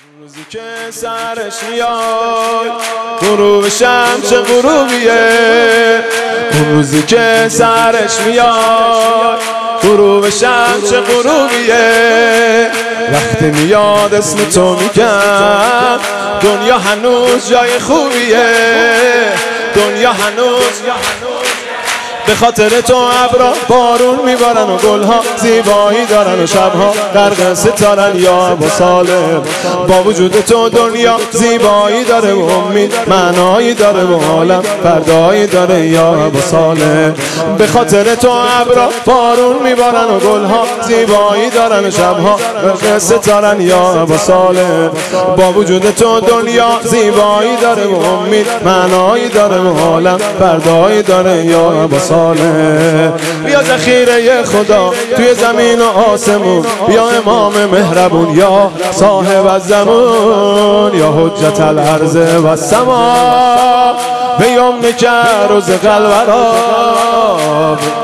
روزی که سرش میاد غروب شمس چه غروبیه. اون روزی که سرش میاد غروب شمس چه غروبیه. وقتی میاد اسم تو میگم دنیا هنوز جای خوبیه. دنیا هنوز به خاطر تو ابرا بارون میبارن و گلها زیبایی دارن و شبها غرق ستارن یا ابا سالم. با وجود تو دنیا زیبایی داره و امید معنایی داره و عالم فردایی داره یا ابا سالم. به خاطر تو ابرا بارون میبارن و گلها زیبایی دارن و شبها غرق ستارن یا ابا سالم. با وجود تو دنیا زیبایی داره و امید معنایی داره و عالم فردایی داره یا ابا سالم. بیا ذخیره خدا توی زمین و آسمون، بیا امام مهربون یا صاحب الزمان یا حجت الارض و السما به یوم که روز قلب را